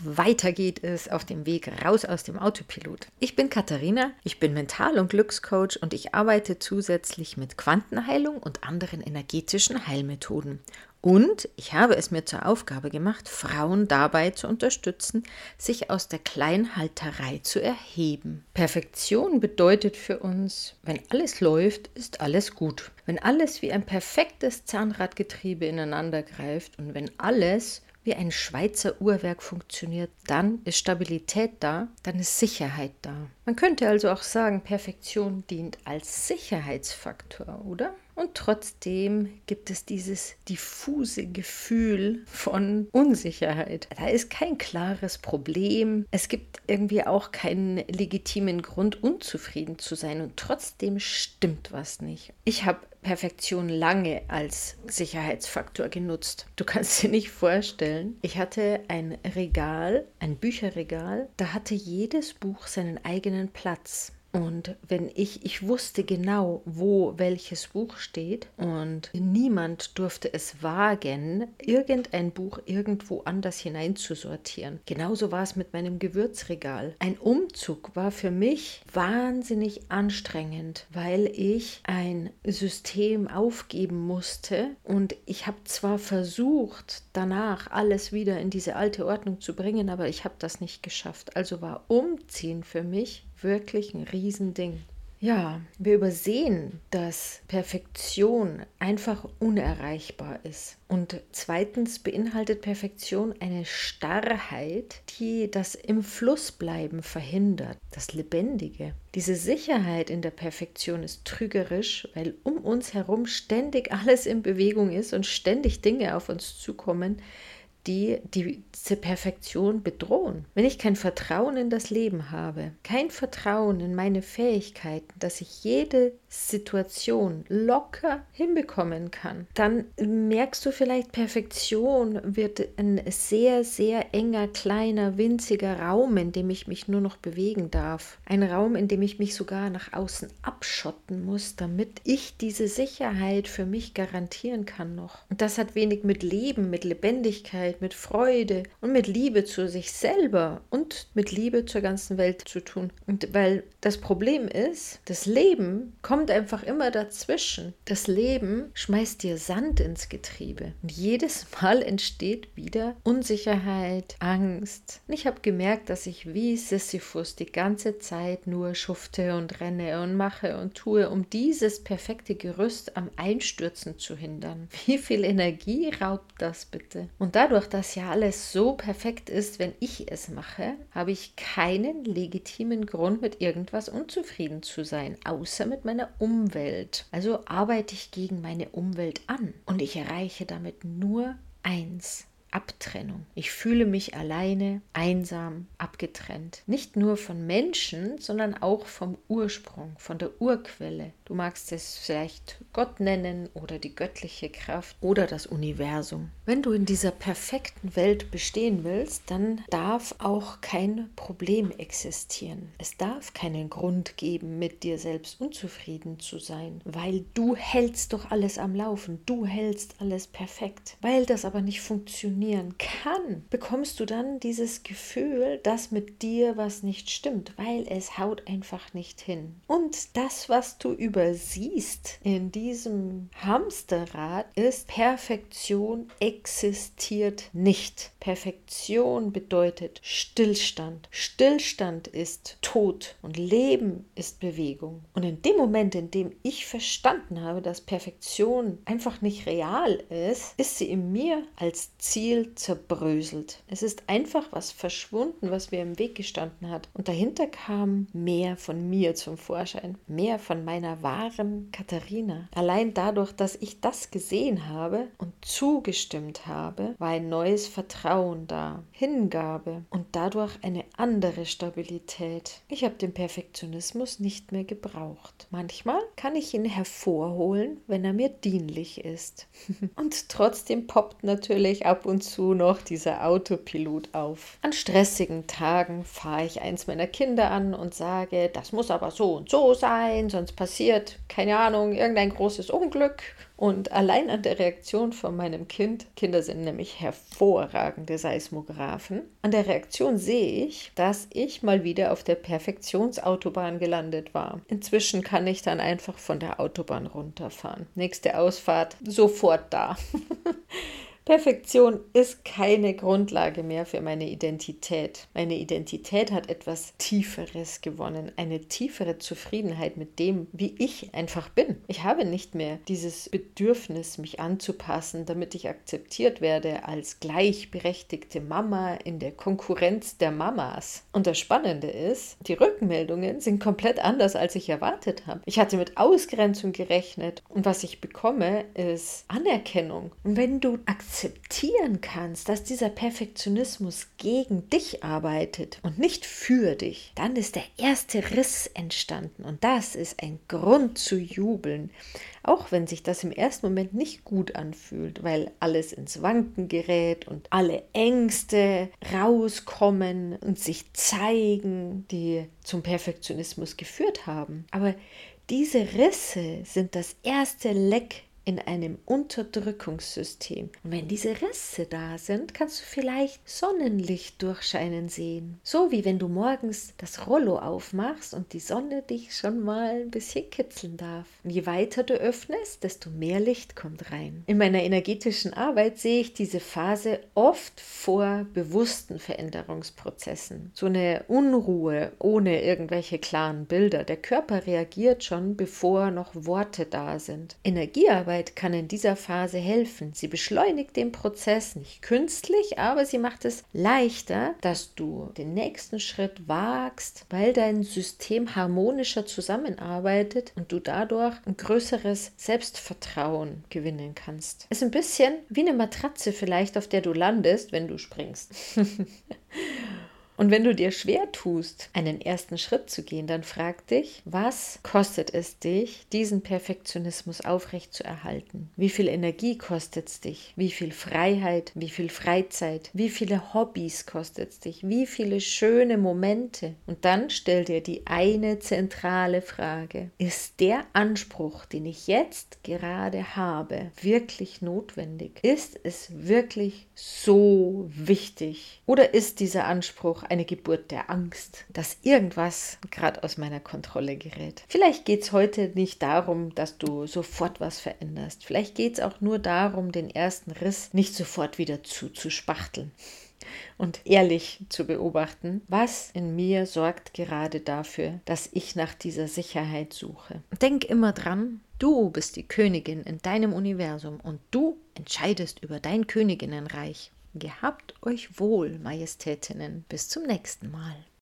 weiter geht es auf dem Weg raus aus dem Autopilot. Ich bin Katharina, ich bin Mental- und Glückscoach und ich arbeite zusätzlich mit Quantenheilung und anderen energetischen Heilmethoden. Und ich habe es mir zur Aufgabe gemacht, Frauen dabei zu unterstützen, sich aus der Kleinhalterei zu erheben. Perfektion bedeutet für uns, wenn alles läuft, ist alles gut. Wenn alles wie ein perfektes Zahnradgetriebe ineinander greift und wenn alles wie ein Schweizer Uhrwerk funktioniert, dann ist Stabilität da, dann ist Sicherheit da. Man könnte also auch sagen, Perfektion dient als Sicherheitsfaktor, oder? Und trotzdem gibt es dieses diffuse Gefühl von Unsicherheit. Da ist kein klares Problem. Es gibt irgendwie auch keinen legitimen Grund, unzufrieden zu sein. Und trotzdem stimmt was nicht. Ich habe Perfektion lange als Sicherheitsfaktor genutzt. Du kannst dir nicht vorstellen, ich hatte ein Regal, ein Bücherregal, da hatte jedes Buch seinen eigenen Platz. Und wenn ich wusste genau, wo welches Buch steht und niemand durfte es wagen, irgendein Buch irgendwo anders hineinzusortieren. Genauso war es mit meinem Gewürzregal. Ein Umzug war für mich wahnsinnig anstrengend, weil ich ein System aufgeben musste und ich habe zwar versucht, danach alles wieder in diese alte Ordnung zu bringen, aber ich habe das nicht geschafft. Also war Umziehen für mich wirklich ein Riesending. Ja, wir übersehen, dass Perfektion einfach unerreichbar ist. Und zweitens beinhaltet Perfektion eine Starrheit, die das im Fluss bleiben verhindert, das Lebendige. Diese Sicherheit in der Perfektion ist trügerisch, weil um uns herum ständig alles in Bewegung ist und ständig Dinge auf uns zukommen, die diese Perfektion bedrohen. Wenn ich kein Vertrauen in das Leben habe, kein Vertrauen in meine Fähigkeiten, dass ich jede Situation locker hinbekommen kann, dann merkst du vielleicht, Perfektion wird ein sehr, sehr enger, kleiner, winziger Raum, in dem ich mich nur noch bewegen darf. Ein Raum, in dem ich mich sogar nach außen abschotten muss, damit ich diese Sicherheit für mich garantieren kann noch. Und das hat wenig mit Leben, mit Lebendigkeit, mit Freude und mit Liebe zu sich selber und mit Liebe zur ganzen Welt zu tun. Und weil das Problem ist, das Leben kommt einfach immer dazwischen. Das Leben schmeißt dir Sand ins Getriebe. Und jedes Mal entsteht wieder Unsicherheit, Angst. Und ich habe gemerkt, dass ich wie Sisyphus die ganze Zeit nur schufte und renne und mache und tue, um dieses perfekte Gerüst am Einstürzen zu hindern. Wie viel Energie raubt das bitte? Und dadurch, dass ja alles so perfekt ist, wenn ich es mache, habe ich keinen legitimen Grund, mit irgendwas unzufrieden zu sein, außer mit meiner Umwelt. Also arbeite ich gegen meine Umwelt an und ich erreiche damit nur eins: Abtrennung. Ich fühle mich alleine, einsam, abgetrennt. Nicht nur von Menschen, sondern auch vom Ursprung, von der Urquelle. Du magst es vielleicht Gott nennen oder die göttliche Kraft oder das Universum. Wenn du in dieser perfekten Welt bestehen willst, dann darf auch kein Problem existieren. Es darf keinen Grund geben, mit dir selbst unzufrieden zu sein, weil du hältst doch alles am Laufen, du hältst alles perfekt. Weil das aber nicht funktionieren kann, bekommst du dann dieses Gefühl, dass mit dir was nicht stimmt, weil es haut einfach nicht hin. Und das, was du übersiehst in diesem Hamsterrad, ist: Perfektion existiert nicht. Perfektion bedeutet Stillstand. Stillstand ist Tod und Leben ist Bewegung. Und in dem Moment, in dem ich verstanden habe, dass Perfektion einfach nicht real ist, ist sie in mir als Ziel zerbröselt. Es ist einfach was verschwunden, was mir im Weg gestanden hat. Und dahinter kam mehr von mir zum Vorschein. Mehr von meiner wahren Katharina. Allein dadurch, dass ich das gesehen habe und zugestimmt habe, war ein neues Vertrauen da, Hingabe und dadurch eine andere Stabilität. Ich habe den Perfektionismus nicht mehr gebraucht. Manchmal kann ich ihn hervorholen, wenn er mir dienlich ist. Und trotzdem poppt natürlich ab und und zu noch dieser Autopilot auf. An stressigen Tagen fahre ich eins meiner Kinder an und sage, das muss aber so und so sein, sonst passiert, keine Ahnung, irgendein großes Unglück. Und allein an der Reaktion von meinem Kind, Kinder sind nämlich hervorragende Seismographen, an der Reaktion sehe ich, dass ich mal wieder auf der Perfektionsautobahn gelandet war. Inzwischen kann ich dann einfach von der Autobahn runterfahren. Nächste Ausfahrt, sofort da. Perfektion ist keine Grundlage mehr für meine Identität. Meine Identität hat etwas Tieferes gewonnen, eine tiefere Zufriedenheit mit dem, wie ich einfach bin. Ich habe nicht mehr dieses Bedürfnis, mich anzupassen, damit ich akzeptiert werde als gleichberechtigte Mama in der Konkurrenz der Mamas. Und das Spannende ist, die Rückmeldungen sind komplett anders, als ich erwartet habe. Ich hatte mit Ausgrenzung gerechnet und was ich bekomme, ist Anerkennung. Und wenn du akzeptieren kannst, dass dieser Perfektionismus gegen dich arbeitet und nicht für dich, dann ist der erste Riss entstanden und das ist ein Grund zu jubeln, auch wenn sich das im ersten Moment nicht gut anfühlt, weil alles ins Wanken gerät und alle Ängste rauskommen und sich zeigen, die zum Perfektionismus geführt haben. Aber diese Risse sind das erste Leck in einem Unterdrückungssystem. Und wenn diese Risse da sind, kannst du vielleicht Sonnenlicht durchscheinen sehen. So wie wenn du morgens das Rollo aufmachst und die Sonne dich schon mal ein bisschen kitzeln darf. Und je weiter du öffnest, desto mehr Licht kommt rein. In meiner energetischen Arbeit sehe ich diese Phase oft vor bewussten Veränderungsprozessen. So eine Unruhe ohne irgendwelche klaren Bilder. Der Körper reagiert schon, bevor noch Worte da sind. Energiearbeit kann in dieser Phase helfen. Sie beschleunigt den Prozess nicht künstlich, aber sie macht es leichter, dass du den nächsten Schritt wagst, weil dein System harmonischer zusammenarbeitet und du dadurch ein größeres Selbstvertrauen gewinnen kannst. Es ist ein bisschen wie eine Matratze vielleicht, auf der du landest, wenn du springst. Und wenn du dir schwer tust, einen ersten Schritt zu gehen, dann frag dich, was kostet es dich, diesen Perfektionismus aufrechtzuerhalten? Wie viel Energie kostet es dich? Wie viel Freiheit? Wie viel Freizeit? Wie viele Hobbys kostet es dich? Wie viele schöne Momente? Und dann stell dir die eine zentrale Frage. Ist der Anspruch, den ich jetzt gerade habe, wirklich notwendig? Ist es wirklich so wichtig? Oder ist dieser Anspruch eine Geburt der Angst, dass irgendwas gerade aus meiner Kontrolle gerät? Vielleicht geht es heute nicht darum, dass du sofort was veränderst. Vielleicht geht es auch nur darum, den ersten Riss nicht sofort wieder zuzuspachteln und ehrlich zu beobachten, was in mir sorgt gerade dafür, dass ich nach dieser Sicherheit suche. Denk immer dran, du bist die Königin in deinem Universum und du entscheidest über dein Königinnenreich. Gehabt euch wohl, Majestätinnen. Bis zum nächsten Mal.